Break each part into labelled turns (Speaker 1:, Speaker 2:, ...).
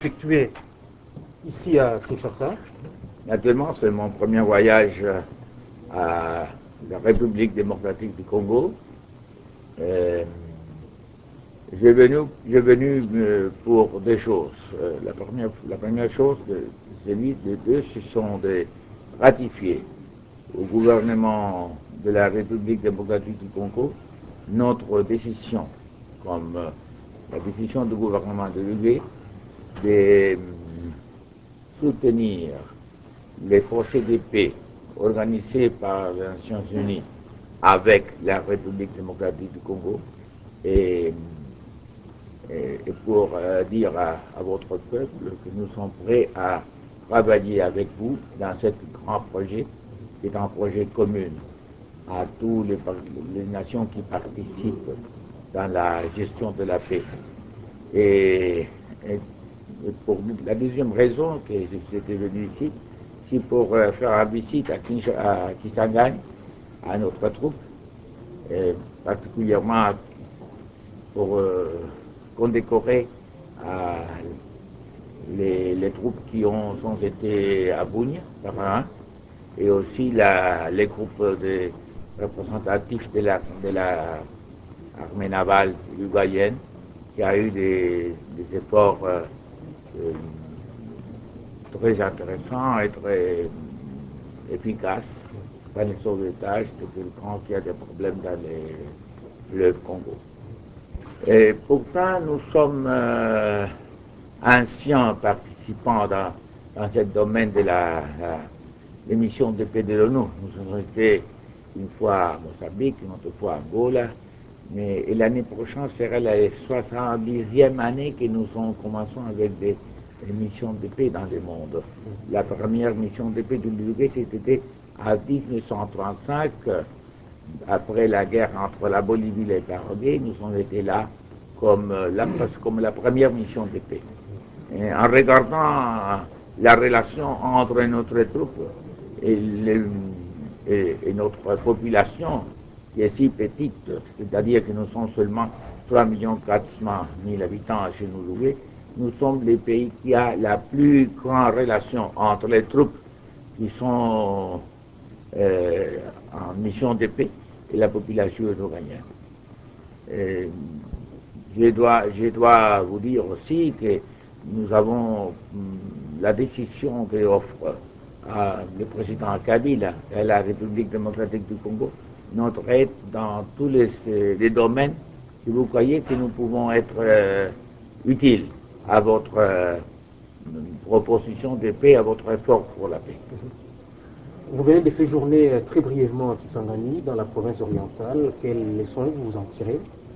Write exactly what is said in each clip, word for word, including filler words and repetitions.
Speaker 1: effectué ici à Kinshasa.
Speaker 2: Naturellement, c'est mon premier voyage à la République démocratique du Congo. Euh, j'ai venu, j'ai venu pour deux choses. Euh, la, première, la première chose, de, celui de deux, ce sont de ratifier au gouvernement de la République démocratique du Congo notre décision, comme euh, la décision du gouvernement de l'U B, de euh, soutenir les procès de paix organisés par les Nations Unies avec la République démocratique du Congo et, et, et pour euh, dire à, à votre peuple que nous sommes prêts à travailler avec vous dans ce grand projet qui est un projet commun à toutes les, les nations qui participent dans la gestion de la paix. Et, et, et pour la deuxième raison que j'étais venu ici, c'est pour euh, faire une visite à, à Kisangani, à notre troupe, et particulièrement pour euh, condécorer euh, les, les troupes qui ont, ont été à Bougne, par un, et aussi la, les groupes de représentatifs de la, de la armée navale uruguayenne, qui a eu des, des efforts euh, euh, très intéressants et très efficaces dans les sauvetages de quelqu'un qui a des problèmes dans les, le Congo. Et pourtant, nous sommes euh, anciens participants dans, dans ce domaine de la, la les missions de paix de l'ONU. Nous avons été une fois à Mozambique, une autre fois à Angola, mais l'année prochaine sera la soixante-dixième année que nous commençons avec des, des missions de paix dans le monde. La première mission de paix de l'U B, c'était en mille neuf cent trente-cinq, après la guerre entre la Bolivie et le Paraguay. Nous avons été là comme la, comme la première mission de paix. Et en regardant la relation entre notre troupe et, le, et, et notre population, qui est si petite, c'est-à-dire que nous sommes seulement trois millions quatre cent mille habitants chez nous, nous sommes les pays qui a la plus grande relation entre les troupes qui sont euh, en mission de paix et la population européenne. Et je, dois, je dois vous dire aussi que nous avons la décision qu'offre le président Kabila et la République démocratique du Congo, notre aide dans tous les, les domaines que vous croyez que nous pouvons être euh, utiles à votre euh, proposition de paix, à votre effort pour la paix.
Speaker 1: Vous venez de séjourner très brièvement à Kisangani, dans la province orientale. Quelles leçons vous en tirez?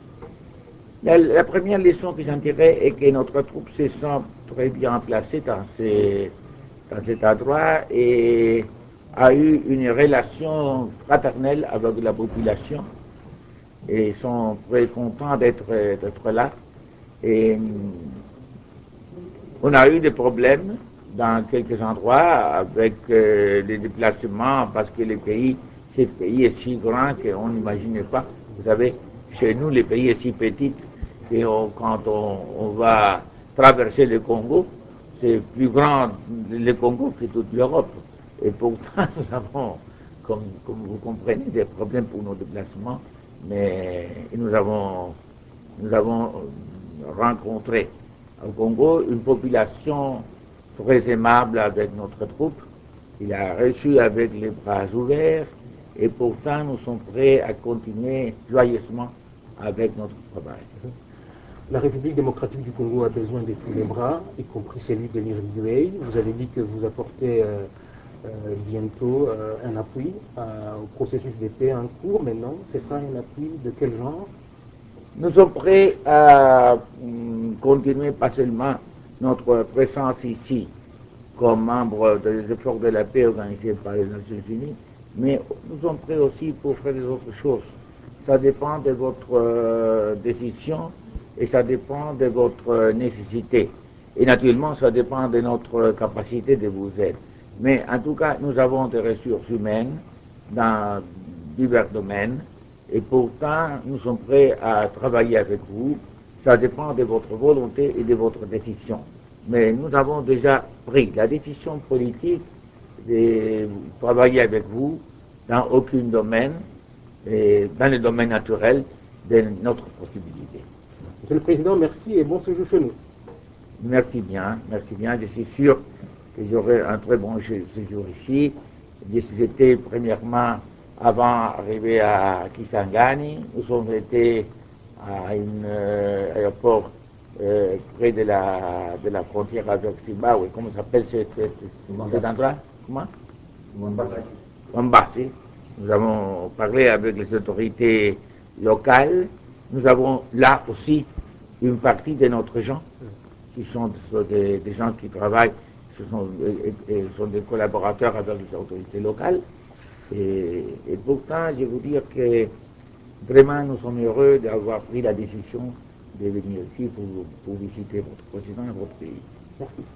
Speaker 2: La, la première leçon que j'en tirais est que notre troupe se sent très bien placée dans, ces, dans cet endroit et a eu une relation fraternelle avec la population et sont très contents d'être là. Et on a eu des problèmes dans quelques endroits avec euh, les déplacements parce que le pays, ce pays est si grand qu'on n'imaginait pas. Vous savez, chez nous, le pays est si petit que on, quand on, on va traverser le Congo, c'est plus grand le Congo que toute l'Europe. Et pourtant, nous avons, comme, comme vous comprenez, des problèmes pour nos déplacements, mais nous avons, nous avons rencontré au Congo une population très aimable avec notre troupe. Il a reçu avec les bras ouverts et pourtant nous sommes prêts à continuer joyeusement avec notre travail.
Speaker 1: La République démocratique du Congo a besoin de tous les bras, y compris celui de l'I R I U A. Vous avez dit que vous apportez euh, euh, bientôt euh, un appui euh, au processus de paix en cours. Maintenant, ce sera un appui de quel genre?
Speaker 2: Nous sommes prêts à um, continuer pas seulement notre présence ici comme membre des efforts de la paix organisés par les Nations Unies, mais nous sommes prêts aussi pour faire des autres choses. Ça dépend de votre euh, décision et ça dépend de votre nécessité. Et naturellement, ça dépend de notre capacité de vous aider. Mais en tout cas, nous avons des ressources humaines dans divers domaines et pourtant, nous sommes prêts à travailler avec vous. Ça dépend de votre volonté et de votre décision. mais nous avons déjà pris la décision politique de travailler avec vous dans aucun domaine, et dans le domaine naturel de notre possibilité.
Speaker 1: Monsieur le Président, merci et bon séjour chez nous.
Speaker 2: Merci bien, merci bien. Je suis sûr que j'aurai un très bon séjour ici. J'étais premièrement, avant d'arriver à Kisangani, nous sommes été à un euh, aéroport euh, près de la, de la frontière avec Zimbabwe. Comment s'appelle cet, cet, cet endroit? Comment? Mombasa. Nous avons parlé avec les autorités locales. Nous avons là aussi une partie de notre gens qui sont des, des gens qui travaillent, ce sont, et, et sont des collaborateurs avec les autorités locales. Et, et pourtant, je vais vous dire que vraiment, nous sommes heureux d'avoir pris la décision de venir ici pour, pour visiter votre président et votre pays.
Speaker 1: Merci.